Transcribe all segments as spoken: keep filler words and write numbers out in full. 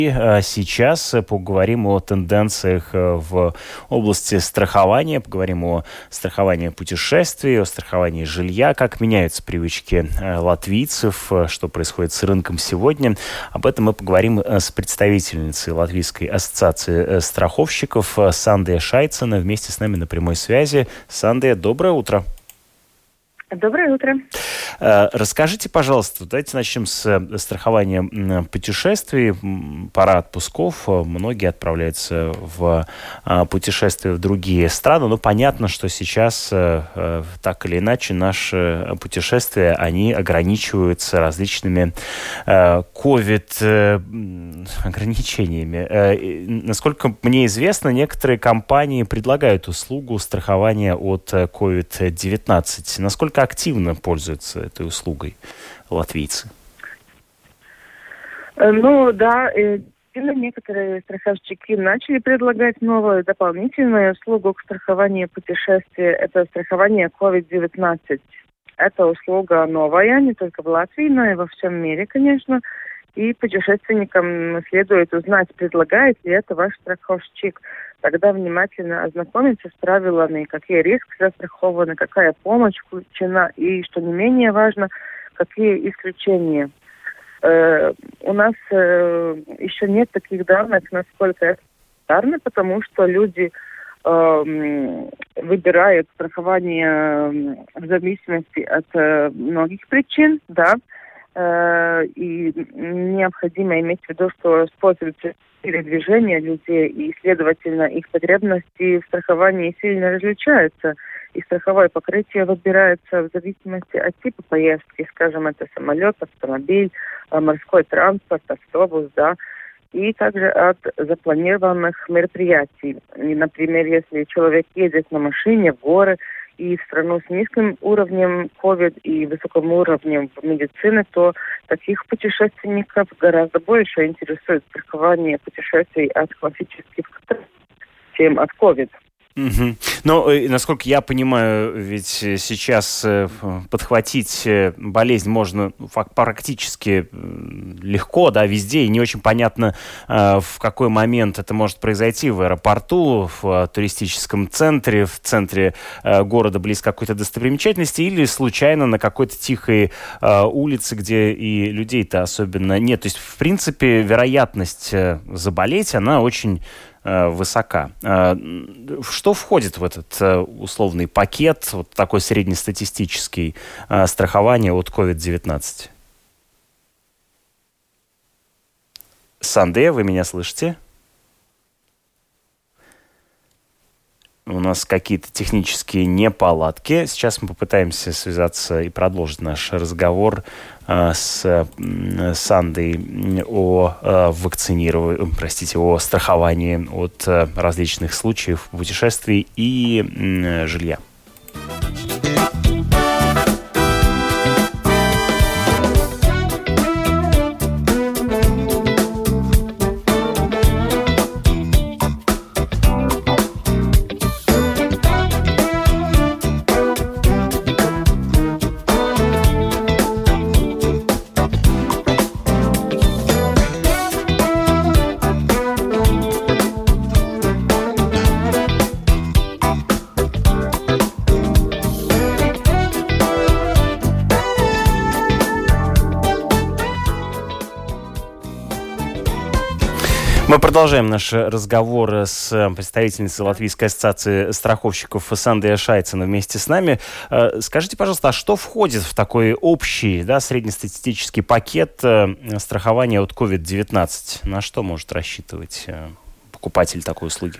Сейчас поговорим о тенденциях в области страхования, поговорим о страховании путешествий, о страховании жилья, как меняются привычки латвийцев, что происходит с рынком сегодня. Об этом мы поговорим с представительницей Латвийской ассоциации страховщиков Сандея Шайцена. Вместе с нами на прямой связи. Сандея, доброе утро. Доброе утро. Расскажите, пожалуйста, давайте начнем с страхования путешествий. Пора отпусков. Многие отправляются в путешествия в другие страны. Но понятно, что сейчас так или иначе наши путешествия, они ограничиваются различными ковид-ограничениями. Насколько мне известно, некоторые компании предлагают услугу страхования от ковид девятнадцать. Насколько активно пользуются этой услугой латвийцы? Ну да, некоторые страховщики начали предлагать новую дополнительную услугу к страхованию путешествий. Это страхование ковид девятнадцать. Эта услуга новая, не только в Латвии, но и во всем мире, конечно. И путешественникам следует узнать, предлагает ли это ваш страховщик. Тогда внимательно ознакомиться с правилами, какие риски застрахованы, какая помощь включена и, что не менее важно, какие исключения. Э, у нас э, еще нет таких данных, насколько это популярно, потому что люди э, выбирают страхование в зависимости от э, многих причин, да. И необходимо иметь в виду, что способы передвижения людей и, следовательно, их потребности в страховании сильно различаются. И страховое покрытие выбирается в зависимости от типа поездки, скажем, это самолет, автомобиль, морской транспорт, автобус, да, и также от запланированных мероприятий. И, например, если человек едет на машине в горы, и в страну с низким уровнем ковид и высоким уровнем медицины, то таких путешественников гораздо больше интересует страхование путешествий от классических катастроф, чем от ковид. Угу. Ну, насколько я понимаю, ведь сейчас подхватить болезнь можно практически легко, да, везде, и не очень понятно, в какой момент это может произойти в аэропорту, в туристическом центре, в центре города близ какой-то достопримечательности или случайно на какой-то тихой улице, где и людей-то особенно нет. То есть, в принципе, вероятность заболеть, она очень высока. Что входит в этот условный пакет, вот такой среднестатистический, страхования от ковид девятнадцать? Сандея, вы меня слышите? У нас какие-то технические неполадки. Сейчас мы попытаемся связаться и продолжить наш разговор э, с э, Сандой о э, вакцинировании, простите, о страховании от э, различных случаев путешествий и э, жилья. Мы продолжаем наш разговор с представительницей Латвийской ассоциации страховщиков Сандея Шайцена вместе с нами. Скажите, пожалуйста, а что входит в такой общий, да, среднестатистический пакет страхования от ковид девятнадцать? На что может рассчитывать покупатель такой услуги?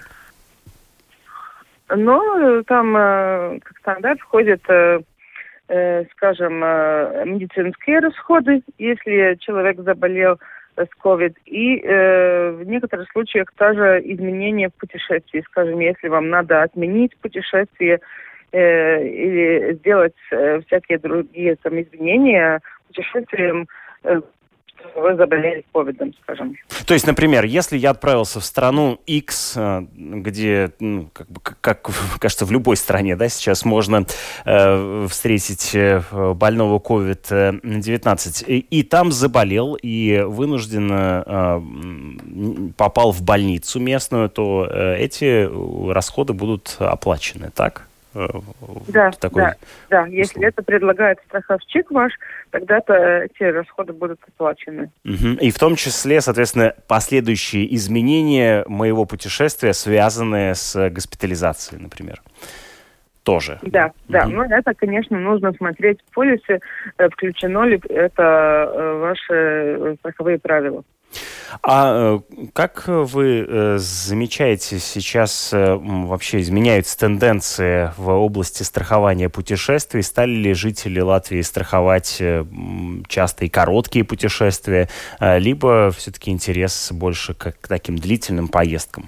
Ну, там как стандарт входит, скажем, медицинские расходы, если человек заболел с ковид, и э, в некоторых случаях тоже изменения в путешествии. Скажем, если вам надо отменить путешествие э, или сделать э, всякие другие там изменения путешествиям, э, вы заболели ковидом, скажем. То есть, например, если я отправился в страну X, где, ну, как бы, как кажется, в любой стране, да, сейчас можно э, встретить больного ковид девятнадцать, и, и там заболел, и вынужден э, попал в больницу местную, то э, эти расходы будут оплачены, так? Да, такой да, да. Если это предлагает страховщик ваш, тогда-то эти расходы будут оплачены. Угу. И в том числе, соответственно, последующие изменения моего путешествия, связанные с госпитализацией, например, тоже. Да, угу. да. Но это, конечно, нужно смотреть в полисе, включено ли это ваши страховые правила. А как вы замечаете, сейчас вообще изменяются тенденции в области страхования путешествий? Стали ли жители Латвии страховать часто и короткие путешествия, либо все-таки интерес больше к таким длительным поездкам?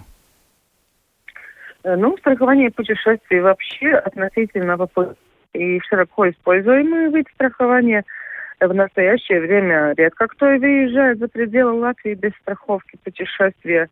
Ну, страхование путешествий вообще относительно и широко используемый вид страхования. В настоящее время редко кто выезжает за пределы Латвии без страховки путешествия.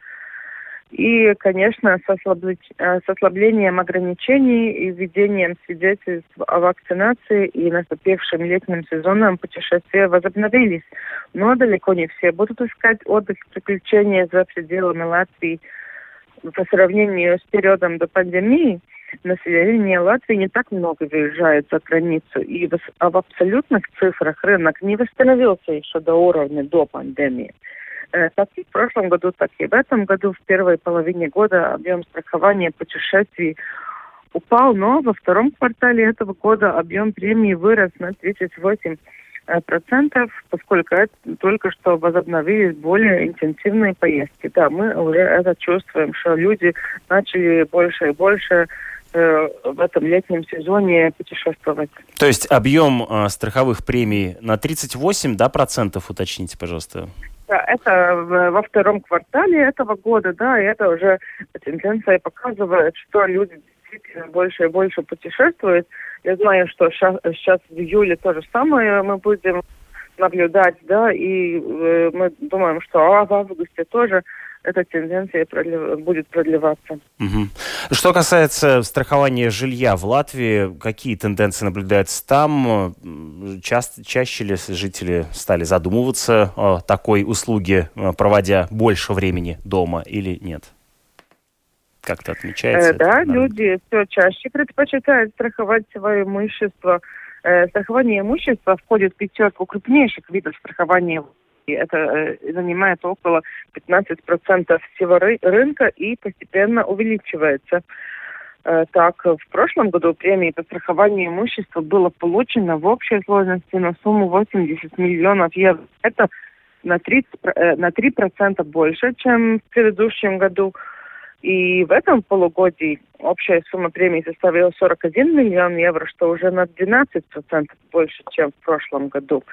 И, конечно, с, ослабли... с ослаблением ограничений и введением свидетельств о вакцинации и наступившим летним сезоном путешествия возобновились. Но далеко не все будут искать отдых и приключения за пределами Латвии. По сравнению с периодом до пандемии, население Латвии не так много выезжает за границу, и в, а в абсолютных цифрах рынок не восстановился еще до уровня до пандемии. Э, как и в прошлом году, так и в этом году, в первой половине года объем страхования путешествий упал, но во втором квартале этого года объем премии вырос на тридцать восемь процентов, поскольку это только что возобновились более интенсивные поездки. Да, мы уже это чувствуем, что люди начали больше и больше э, в этом летнем сезоне путешествовать. То есть объем э, страховых премий на тридцать восемь, да, процентов, уточните, пожалуйста. Да, это в, во втором квартале этого года, да, и это уже тенденция показывает, что люди действительно больше и больше путешествуют. Я знаю, что сейчас, сейчас в июле то же самое мы будем наблюдать, да, и э, мы думаем, что а, в августе тоже эта тенденция продлив... будет продлеваться. Угу. Что касается страхования жилья в Латвии, какие тенденции наблюдаются там? Часто, чаще ли жители стали задумываться о такой услуге, проводя больше времени дома или нет? Как-то отмечается? Э, да, это, люди все чаще предпочитают страховать свое имущество. Э, страхование имущества входит в пятерку крупнейших видов страхования. Это э, занимает около пятнадцать процентов всего ры- рынка и постепенно увеличивается. Э, так, в прошлом году премии по страхованию имущества было получено в общей сложности на сумму восемьдесят миллионов евро. Это на, тридцать, э, на три процента больше, чем в предыдущем году. И в этом полугодии общая сумма премии составила сорок один миллион евро, что уже на двенадцать процентов больше, чем в прошлом году.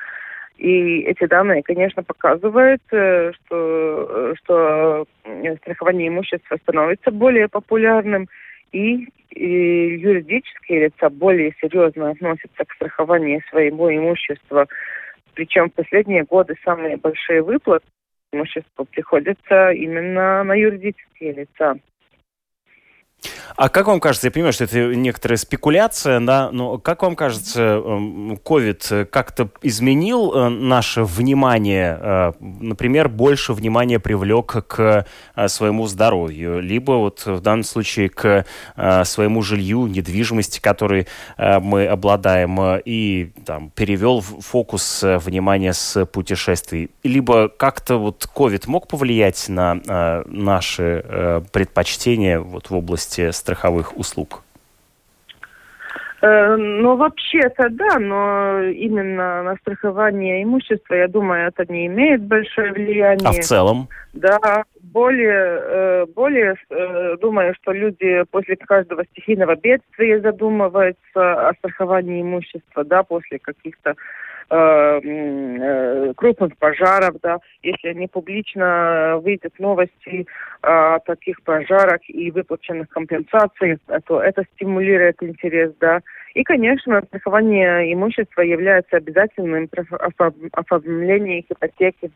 И эти данные, конечно, показывают, что, что страхование имущества становится более популярным, и, и юридические лица более серьезно относятся к страхованию своего имущества. Причем в последние годы самые большие выплаты имущества приходится именно на юридические лица. А как вам кажется, я понимаю, что это некоторая спекуляция, да, но как вам кажется, ковид как-то изменил наше внимание, например, больше внимания привлек к своему здоровью, либо вот в данном случае к своему жилью, недвижимости, которой мы обладаем, и там перевел фокус внимания с путешествий, либо как-то вот ковид мог повлиять на наши предпочтения вот в области страховых услуг? Э, ну, вообще-то да, но именно на страхование имущества, я думаю, это не имеет большое влияние. А в целом? Да, более, э, более э, думаю, что люди после каждого стихийного бедствия задумываются о страховании имущества, да, после каких-то э, крупных пожаров, да, если они публично выйдут новости о таких пожарах и выплаченных компенсаций, то это стимулирует интерес, да. И, конечно, страхование имущества является обязательным при оформлении ипотеки.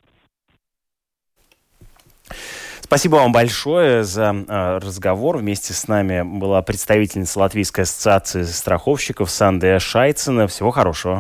Спасибо вам большое за э, разговор. Вместе с нами была представительница Латвийской ассоциации страховщиков Сандея Шайцена. Всего хорошего.